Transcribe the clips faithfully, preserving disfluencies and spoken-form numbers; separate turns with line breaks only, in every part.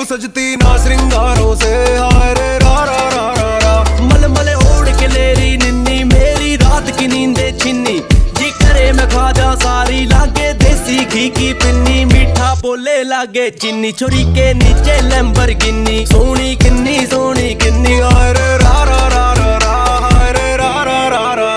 सजती ना श्रृंगारों से, हाय रे रा रा रा रा रा।
मलमल ओढ़ के ले रही निन्नी, मेरी रात की नींदे छिन्नी। जी करे मैं खा जा सारी, लागे देसी घी की पिन्नी। मीठा बोले लागे चीनी, छोरी के नीचे लैम्बोर्गिनी। सोनी किन्नी सोनी किन्नी,
हाय रे रा रा रा रा रा, हाय रे रा रा रा रा।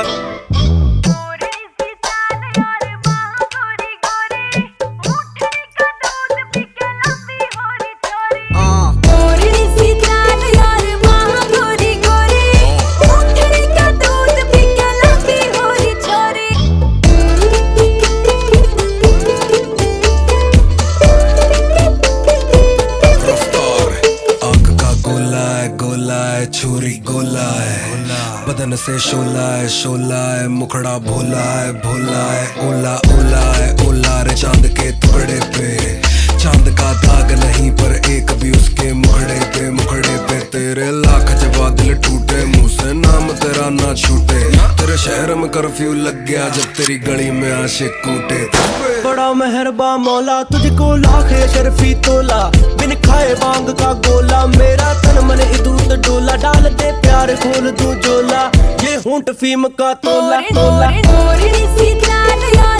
छुरी गोला है, बदन से शोला है, शोला है, मुखड़ा भोला है, भोला है। ओला ओला है, ओला रे चांद के टुकड़े पे। चांद का दाग नहीं पर एक भी उसके मुखड़े पे, मुखड़े पे। तेरे लाख जवाब दिल टूटे, मुंह से नाम तेरा ना छूटे। तेरे शहर में कर्फ्यू लग गया जब तेरी गली में आशिक कूटे।
बड़ा मेहरबा मौला, तुझको लाख शर्फी तोला। बिन खाए बांग का गोला, मेरा तन मन इदूत डोला। डाल दे प्यार खोल दूं जोला, ये होंठ फीम का तोला तोला।